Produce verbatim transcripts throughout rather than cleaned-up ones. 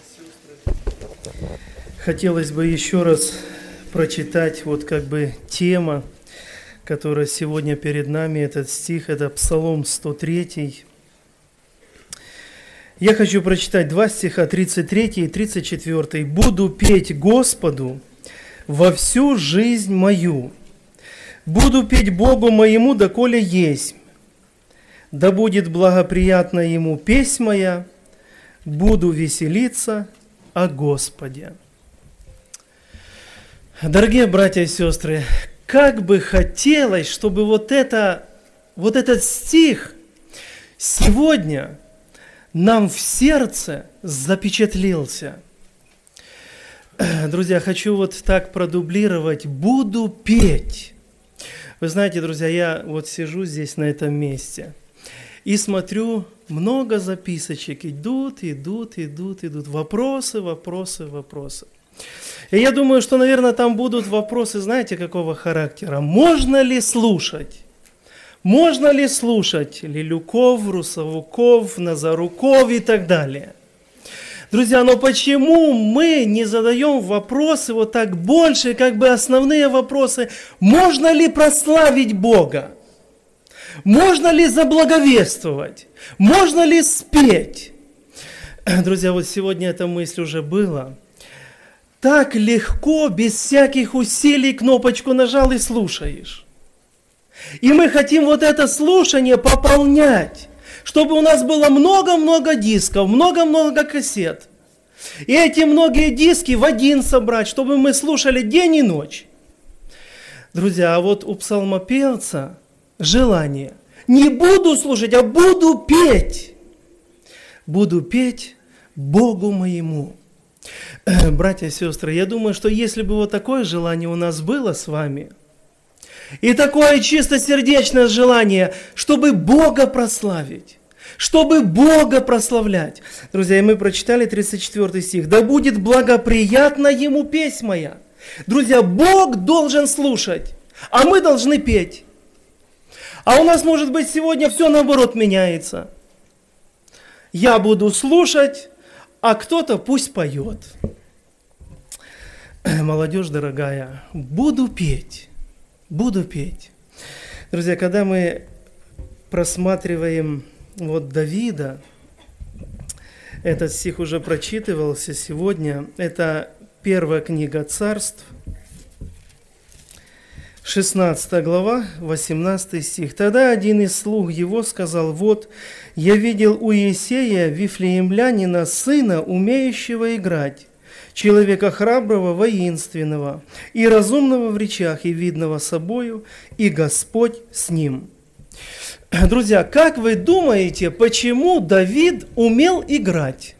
Хотелось бы еще раз прочитать вот как бы тема, которая сегодня перед нами, этот стих, это Псалом сто три. Я хочу прочитать два стиха, тридцать третий и тридцать четвёртый. «Буду петь Господу во всю жизнь мою, буду петь Богу моему, доколе есть. Да будет благоприятна Ему песнь моя, буду веселиться о Господе». Дорогие братья и сестры, как бы хотелось, чтобы вот, это, вот этот стих сегодня нам в сердце запечатлелся. Друзья, хочу вот так продублировать. Буду петь. Вы знаете, друзья, я вот сижу здесь на этом месте и смотрю, много записочек идут, идут, идут, идут. Вопросы, вопросы, вопросы. И я думаю, что, наверное, там будут вопросы, знаете, какого характера? Можно ли слушать? Можно ли слушать Лилюков, Русовуков, Назаруков и так далее? Друзья, но почему мы не задаем вопросы вот так больше, как бы основные вопросы? Можно ли прославить Бога? Можно ли заблаговествовать? Можно ли спеть? Друзья, вот сегодня эта мысль уже была. Так легко, без всяких усилий, кнопочку нажал и слушаешь. И мы хотим вот это слушание пополнять, чтобы у нас было много-много дисков, много-много кассет. И эти многие диски в один собрать, чтобы мы слушали день и ночь. Друзья, а вот у псалмопевца желание. Не буду слушать, а буду петь. Буду петь Богу моему. Братья и сестры, я думаю, что если бы вот такое желание у нас было с вами, и такое чистосердечное желание, чтобы Бога прославить, чтобы Бога прославлять. Друзья, и мы прочитали тридцать четвёртый стих. «Да будет благоприятна Ему песнь моя». Друзья, Бог должен слушать, а мы должны петь. А у нас, может быть, сегодня все наоборот меняется. Я буду слушать, а кто-то пусть поет. Молодежь дорогая, буду петь, буду петь. Друзья, когда мы просматриваем вот Давида, этот стих уже прочитывался сегодня, это первая книга Царств, шестнадцатая глава, восемнадцатый стих. «Тогда один из слуг его сказал: вот, я видел у Иесея, вифлеемлянина, сына, умеющего играть, человека храброго, воинственного, и разумного в речах, и видного собою, и Господь с ним». Друзья, как вы думаете, почему Давид умел играть?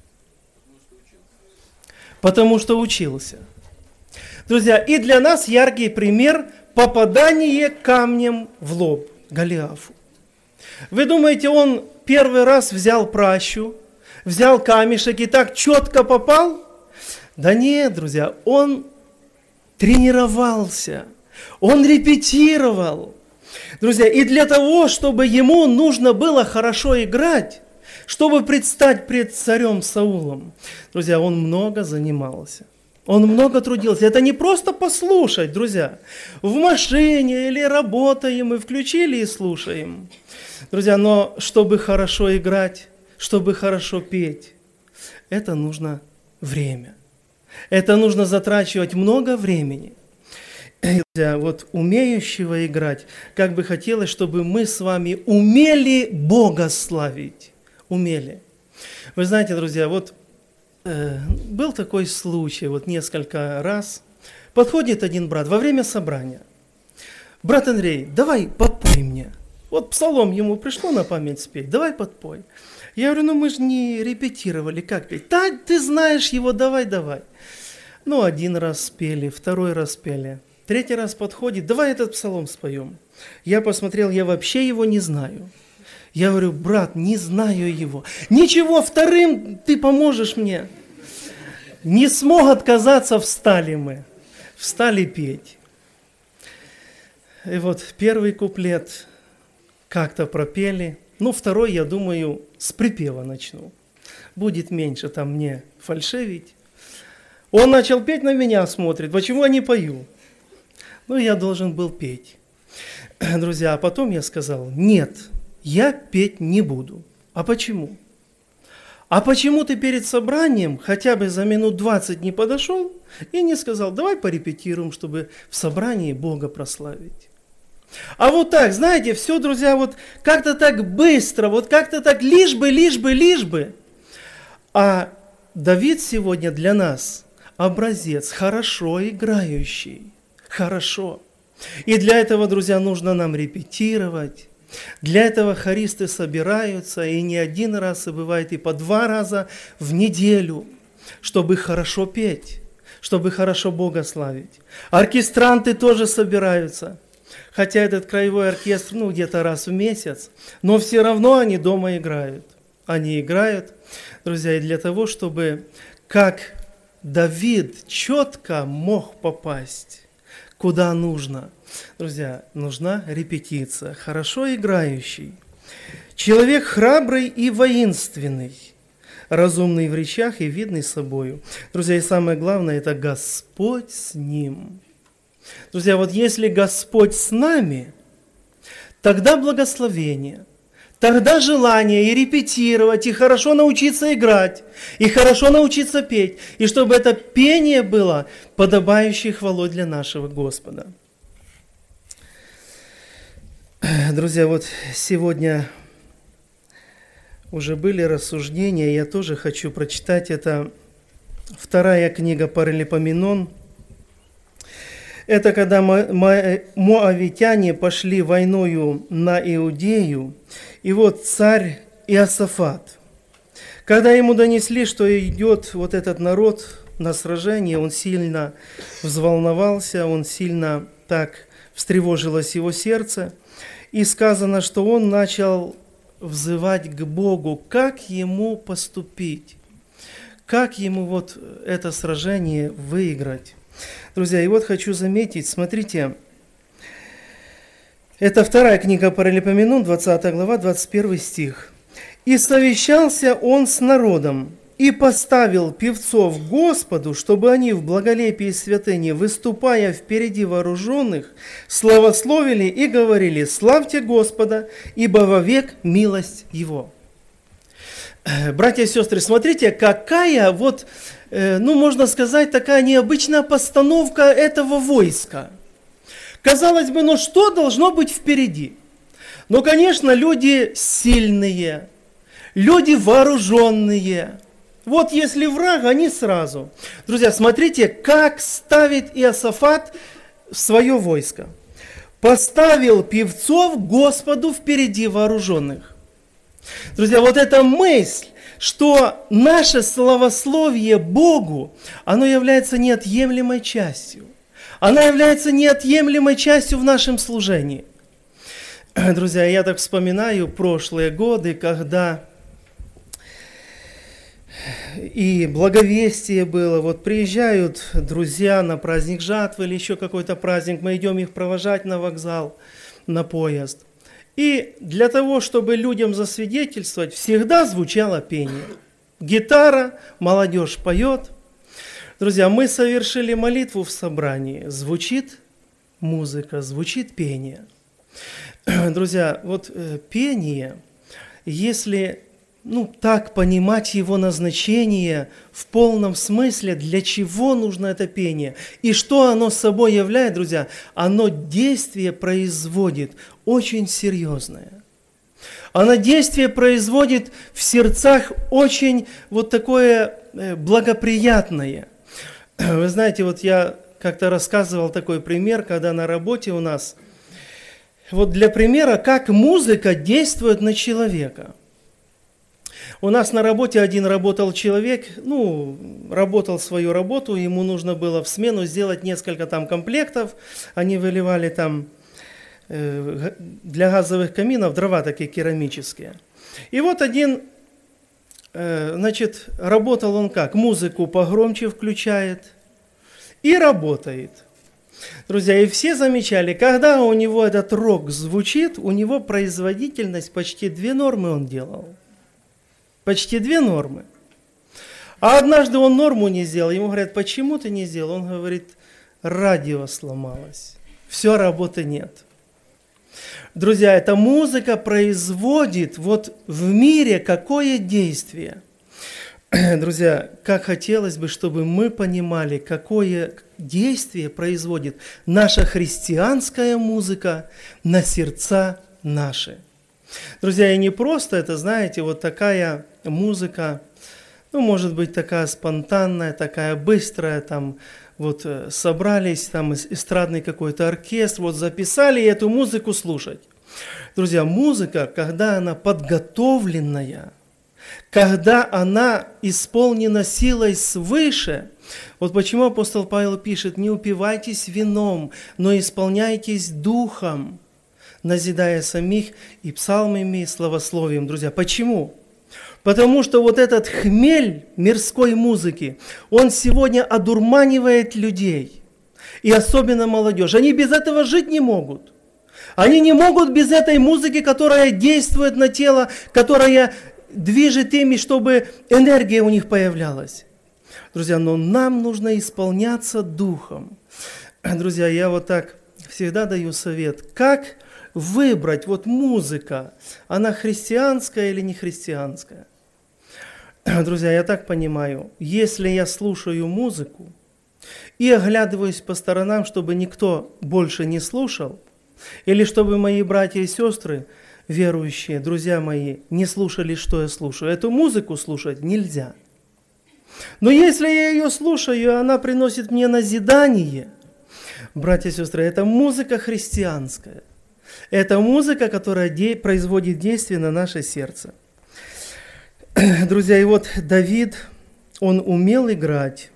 Потому что учился. Друзья, и для нас яркий пример – попадание камнем в лоб Голиафу. Вы думаете, он первый раз взял пращу, взял камешек и так четко попал? Да нет, друзья, он тренировался, он репетировал. Друзья, и для того, чтобы ему нужно было хорошо играть, чтобы предстать пред царем Саулом, друзья, он много занимался. Он много трудился. Это не просто послушать, друзья. В машине или работаем, мы включили и слушаем. Друзья, но чтобы хорошо играть, чтобы хорошо петь, это нужно время. Это нужно затрачивать много времени. Друзья, вот умеющего играть, как бы хотелось, чтобы мы с вами умели Бога славить. Умели. Вы знаете, друзья, вот был такой случай, вот несколько раз. Подходит один брат во время собрания. Брат Андрей, давай подпой мне. Вот псалом ему пришло на память спеть, давай подпой. Я говорю, ну мы же не репетировали, как петь? Да, ты знаешь его, давай, давай. Ну, один раз спели, второй раз спели. Третий раз подходит, давай этот псалом споем. Я посмотрел, я вообще его не знаю. Я говорю, брат, не знаю его. Ничего, вторым ты поможешь мне. Не смог отказаться, встали мы. Встали петь. И вот первый куплет как-то пропели. Ну, второй, я думаю, с припева начну. будет меньше там мне фальшивить. Он начал петь, на меня смотрит, почему я не пою? Ну, я должен был петь. Друзья, а потом я сказал, нет, я петь не буду. А почему? А почему ты перед собранием хотя бы за минут двадцать не подошел и не сказал, давай порепетируем, чтобы в собрании Бога прославить? А вот так, знаете, все, друзья, вот как-то так быстро, вот как-то так лишь бы, лишь бы, лишь бы. А Давид сегодня для нас образец, хорошо играющий, хорошо. И для этого, друзья, нужно нам репетировать. Для этого хористы собираются, и не один раз, и бывает и по два раза в неделю, чтобы хорошо петь, чтобы хорошо Бога славить. Оркестранты тоже собираются, хотя этот краевой оркестр, ну, где-то раз в месяц, но все равно они дома играют. Они играют, друзья, и для того, чтобы, как Давид четко мог попасть, куда нужно. Друзья, нужна репетиция, хорошо играющий. Человек храбрый и воинственный, разумный в речах и видный собою. Друзья, и самое главное, это Господь с ним. Друзья, вот если Господь с нами, тогда благословение, тогда желание и репетировать, и хорошо научиться играть, и хорошо научиться петь, и чтобы это пение было подобающей хвалой для нашего Господа. Друзья, вот сегодня уже были рассуждения, я тоже хочу прочитать, это вторая книга Паралипоменон. Это когда моавитяне пошли войною на Иудею, и вот царь Иосафат, когда ему донесли, что идет вот этот народ на сражение, он сильно взволновался, он сильно так встревожилось его сердце, и сказано, что он начал взывать к Богу, как ему поступить, как ему вот это сражение выиграть. Друзья, и вот хочу заметить, смотрите, это вторая книга Паралипоменон, двадцатая глава, двадцать первый стих. «И совещался он с народом, и поставил певцов Господу, чтобы они в благолепии святыни, выступая впереди вооруженных, славословили и говорили: славьте Господа, ибо вовек милость Его». Братья и сестры, смотрите, какая вот, ну, можно сказать, такая необычная постановка этого войска. Казалось бы, ну что должно быть впереди? Ну, конечно, люди сильные, люди вооруженные. Вот если враг, они сразу. Друзья, смотрите, как ставит Иосафат свое войско. Поставил певцов Господу впереди вооруженных. Друзья, вот эта мысль, что наше славословие Богу, оно является неотъемлемой частью. Она является неотъемлемой частью в нашем служении. Друзья, я так вспоминаю прошлые годы, когда и благовестие было, вот приезжают друзья на праздник жатвы или еще какой-то праздник, мы идем их провожать на вокзал, на поезд. И для того, чтобы людям засвидетельствовать, всегда звучало пение. Гитара, молодежь поет. Друзья, мы совершили молитву в собрании, звучит музыка, звучит пение. Друзья, вот э, пение, если ну, так понимать его назначение в полном смысле, для чего нужно это пение и что оно собой является, друзья, оно действие производит очень серьезное. Оно действие производит в сердцах очень вот такое благоприятное. Вы знаете, вот я как-то рассказывал такой пример, когда на работе у нас, вот для примера, как музыка действует на человека. У нас на работе один работал человек, ну, работал свою работу, ему нужно было в смену сделать несколько там комплектов, они выливали там э, для газовых каминов дрова такие керамические. И вот один, э, значит, работал он как? Музыку погромче включает и работает. Друзья, и все замечали, когда у него этот рог звучит, у него производительность почти две нормы он делал. Почти две нормы. А однажды он норму не сделал. Ему говорят, почему ты не сделал? Он говорит, радио сломалось. Все, работы нет. Друзья, эта музыка производит вот в мире какое действие? Друзья, как хотелось бы, чтобы мы понимали, какое действие производит наша христианская музыка на сердца наши. Друзья, и не просто это, знаете, вот такая музыка, ну, может быть, такая спонтанная, такая быстрая, там, вот собрались, там, эстрадный какой-то оркестр, вот записали эту музыку слушать. Друзья, музыка, когда она подготовленная, когда она исполнена силой свыше, вот почему апостол Павел пишет, не упивайтесь вином, но исполняйтесь духом, назидая самих и псалмами, и славословием. Друзья, почему? Потому что вот этот хмель мирской музыки, он сегодня одурманивает людей, и особенно молодежь. Они без этого жить не могут. Они не могут без этой музыки, которая действует на тело, которая движет ими, чтобы энергия у них появлялась. Друзья, но нам нужно исполняться духом. Друзья, я вот так всегда даю совет, как выбрать, вот музыка, она христианская или не христианская. Друзья, я так понимаю, если я слушаю музыку и оглядываюсь по сторонам, чтобы никто больше не слушал, или чтобы мои братья и сестры, верующие, друзья мои, не слушали, что я слушаю, эту музыку слушать нельзя. Но если я ее слушаю, и она приносит мне назидание, братья и сестры, это музыка христианская. Это музыка, которая де- производит действие на наше сердце. Друзья, и вот Давид, он умел играть.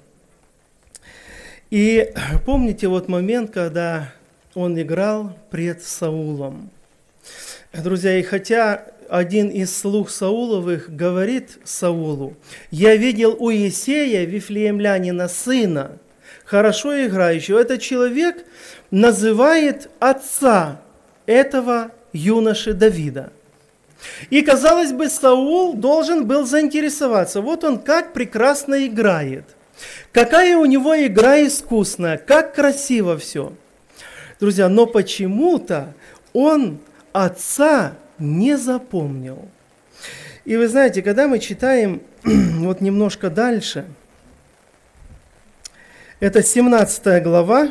И помните вот момент, когда он играл пред Саулом. Друзья, и хотя один из слуг Сауловых говорит Саулу, «Я видел у Иисея, вифлеемлянина, сына, хорошо играющего». Этот человек называет отца этого юноши Давида. И, казалось бы, Саул должен был заинтересоваться. Вот он как прекрасно играет. Какая у него игра искусная, как красиво все. Друзья, но почему-то он отца не запомнил. И вы знаете, когда мы читаем вот немножко дальше, это семнадцатая глава,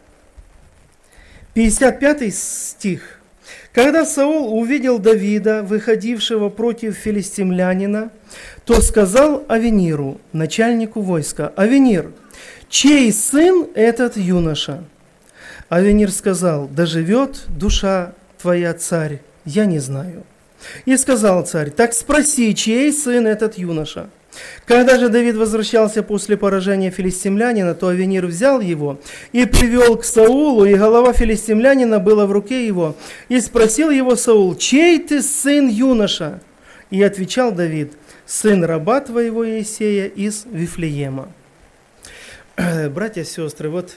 пятьдесят пятый стих. «Когда Саул увидел Давида, выходившего против филистимлянина, то сказал Авениру, начальнику войска, Авенир, чей сын этот юноша? Авенир сказал, да живет душа твоя, царь, я не знаю. И сказал царь, так спроси, чей сын этот юноша? Когда же Давид возвращался после поражения филистимлянина, то Авенир взял его и привел к Саулу, и голова филистимлянина была в руке его. И спросил его Саул, чей ты сын юноша? И отвечал Давид, сын раба твоего Иисея из Вифлеема. Братья и сестры, вот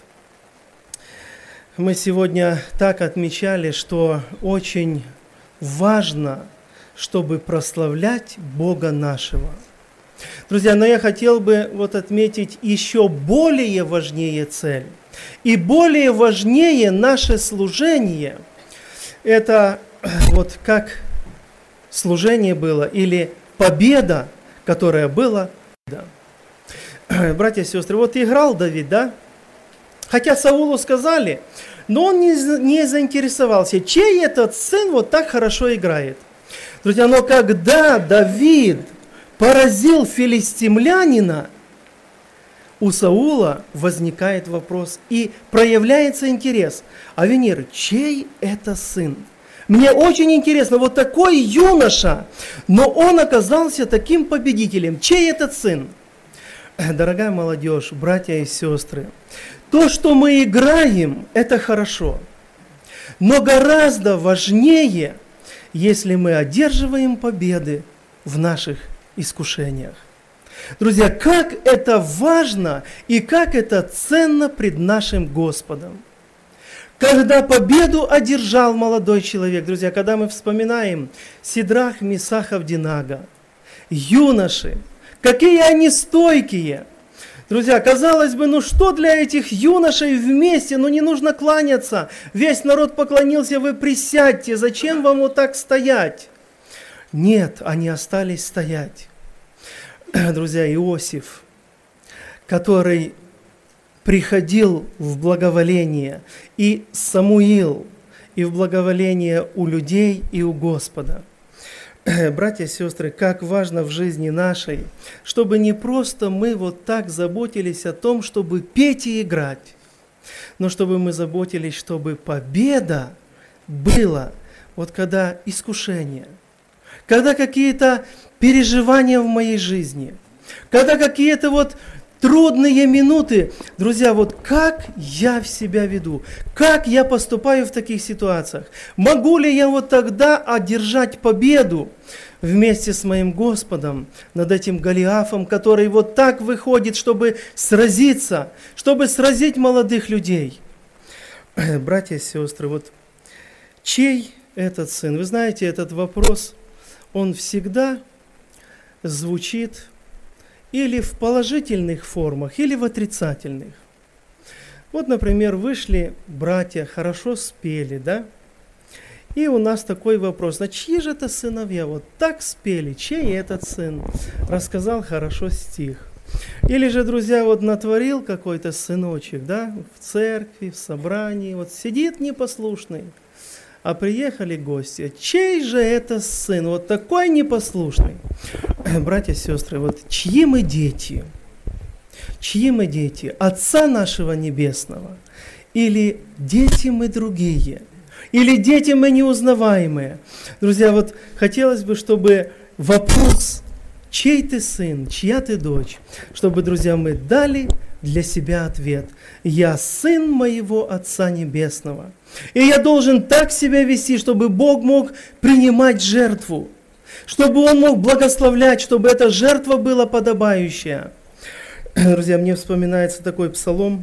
мы сегодня так отмечали, что очень важно, чтобы прославлять Бога нашего. Друзья, но я хотел бы вот отметить еще более важнее цель. И более важнее наше служение. Это вот как служение было, или победа, которая была. Братья и сестры, вот играл Давид, да? Хотя Саулу сказали, но он не, не заинтересовался, чей этот сын вот так хорошо играет. Друзья, но когда Давид поразил филистимлянина, у Саула возникает вопрос и проявляется интерес. Авенир, чей это сын? Мне очень интересно, вот такой юноша, но он оказался таким победителем. Чей этот сын? Дорогая молодежь, братья и сестры, то, что мы играем, это хорошо. Но гораздо важнее, если мы одерживаем победы в наших искушениях. Друзья, как это важно и как это ценно пред нашим Господом. Когда победу одержал молодой человек, друзья, когда мы вспоминаем Сидрах, Месах, Авдинага, юноши, какие они стойкие. Друзья, казалось бы, ну что для этих юношей вместе, ну не нужно кланяться. Весь народ поклонился, вы присядьте, зачем вам вот так стоять? Нет, они остались стоять. Друзья, Иосиф, который приходил в благоволение, и Самуил, и в благоволение у людей и у Господа. Братья и сестры, как важно в жизни нашей, чтобы не просто мы вот так заботились о том, чтобы петь и играть, но чтобы мы заботились, чтобы победа была, вот когда искушение, когда какие-то переживания в моей жизни, когда какие-то вот трудные минуты. Друзья, вот как я в себя веду, как я поступаю в таких ситуациях? Могу ли я вот тогда одержать победу вместе с моим Господом над этим Голиафом, который вот так выходит, чтобы сразиться, чтобы сразить молодых людей? Братья и сестры, вот чей этот сын? Вы знаете, этот вопрос, он всегда звучит или в положительных формах, или в отрицательных. Вот, например, вышли братья, хорошо спели, да? И у нас такой вопрос, а чьи же это сыновья? Вот так спели, чей этот сын? Рассказал хорошо стих. Или же, друзья, вот натворил какой-то сыночек, да? В церкви, в собрании, вот сидит непослушный. А приехали гости. Чей же это сын? Вот такой непослушный. Братья и сестры, вот чьи мы дети? Чьи мы дети? Отца нашего Небесного? Или дети мы другие? Или дети мы неузнаваемые? Друзья, вот хотелось бы, чтобы вопрос, чей ты сын, чья ты дочь, чтобы, друзья, мы дали для себя ответ. Я сын моего Отца Небесного. И я должен так себя вести, чтобы Бог мог принимать жертву, чтобы Он мог благословлять, чтобы эта жертва была подобающая. Друзья, мне вспоминается такой псалом,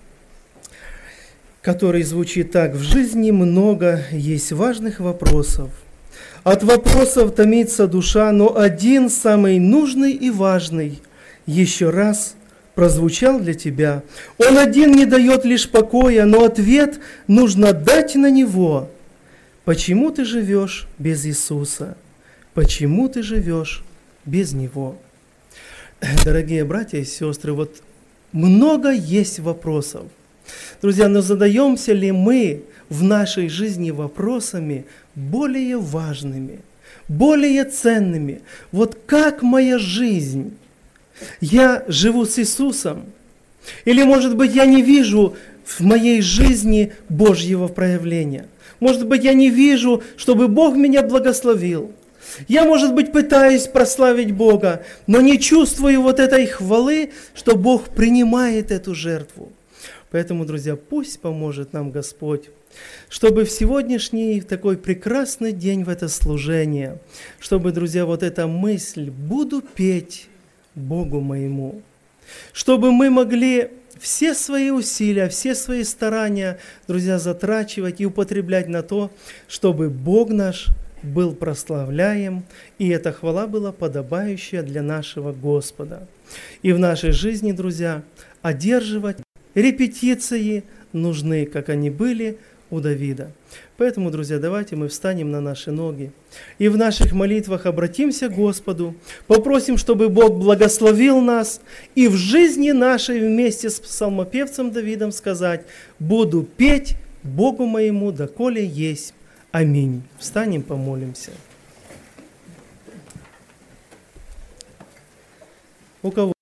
который звучит так. В жизни много есть важных вопросов. От вопросов томится душа, но один самый нужный и важный еще раз прозвучал для тебя. Он один не дает лишь покоя, но ответ нужно дать на него. Почему ты живешь без Иисуса? Почему ты живешь без Него? Дорогие братья и сестры, вот много есть вопросов. Друзья, но задаемся ли мы в нашей жизни вопросами более важными, более ценными? Вот как моя жизнь? Я живу с Иисусом? Или, может быть, я не вижу в моей жизни Божьего проявления? Может быть, я не вижу, чтобы Бог меня благословил? Я, может быть, пытаюсь прославить Бога, но не чувствую вот этой хвалы, что Бог принимает эту жертву. Поэтому, друзья, пусть поможет нам Господь, чтобы в сегодняшний такой прекрасный день в это служение, чтобы, друзья, вот эта мысль «буду петь Богу моему», чтобы мы могли все свои усилия, все свои старания, друзья, затрачивать и употреблять на то, чтобы Бог наш был прославляем, и эта хвала была подобающая для нашего Господа. И в нашей жизни, друзья, одерживать репетиции нужны, как они были у Давида. Поэтому, друзья, давайте мы встанем на наши ноги и в наших молитвах обратимся к Господу, попросим, чтобы Бог благословил нас и в жизни нашей вместе с псалмопевцем Давидом сказать: «Буду петь Богу моему, доколе есть». Аминь. Встанем, помолимся. У кого